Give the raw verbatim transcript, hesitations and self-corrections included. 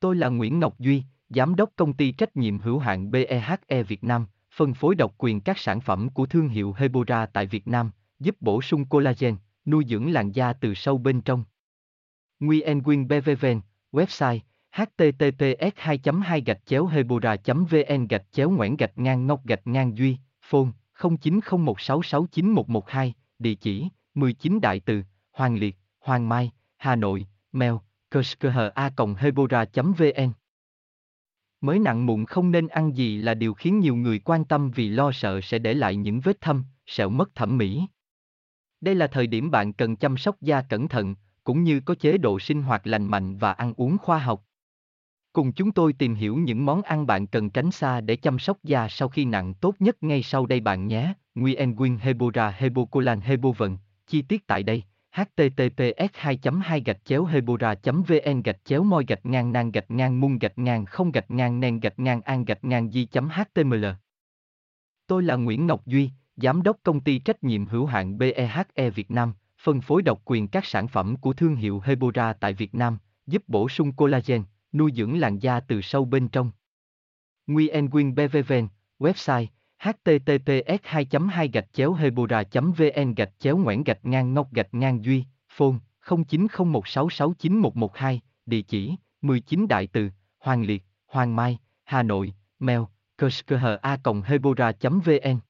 Tôi là Nguyễn Ngọc Duy, Giám đốc Công ty Trách nhiệm hữu hạn bê e hát e Việt Nam, phân phối độc quyền các sản phẩm của thương hiệu Hebora tại Việt Nam, giúp bổ sung collagen, nuôi dưỡng làn da từ sâu bên trong. Nguyen Nguyen bê vê vê, website https hai hai gạch chéo hebora vn gạch chéo ngoãn gạch ngang ngọc gạch ngang duy, phone không chín không một sáu sáu chín một một hai, địa chỉ mười chín Đại Từ, Hoàng Liệt, Hoàng Mai, Hà Nội, mail kushkha hebora vn. Mới nặng mụn không nên ăn gì là điều khiến nhiều người quan tâm vì lo sợ sẽ để lại những vết thâm, sẹo mất thẩm mỹ. Đây là thời điểm bạn cần chăm sóc da cẩn thận, cũng như có chế độ sinh hoạt lành mạnh và ăn uống khoa học. Cùng chúng tôi tìm hiểu những món ăn bạn cần tránh xa để chăm sóc da sau khi nặng tốt nhất ngay sau đây bạn nhé. Nguyen Nguyen Hebora Hebocolan Hebovn, chi tiết tại đây. https hai hai gạch chéo hebora vn gạch chéo môi gạch ngang nan gạch ngang mung gạch ngang không gạch ngang nen gạch ngang an gạch ngang di html. Tôi là Nguyễn Ngọc Duy, Giám đốc Công ty Trách nhiệm hữu hạn bê e hát e Việt Nam, phân phối độc quyền các sản phẩm của thương hiệu Hebora tại Việt Nam, giúp bổ sung collagen, nuôi dưỡng làn da từ sâu bên trong. Nguyen Nguyen bê vê vê, website https hai hai gạch chéo hebora vn gạch chéo ngoãn gạch ngang ngọc gạch ngang duy, phone không chín không một sáu sáu chín một một hai, địa chỉ mười chín Đại Từ, Hoàng Liệt, Hoàng Mai, Hà Nội, mail kushkha hebora vn.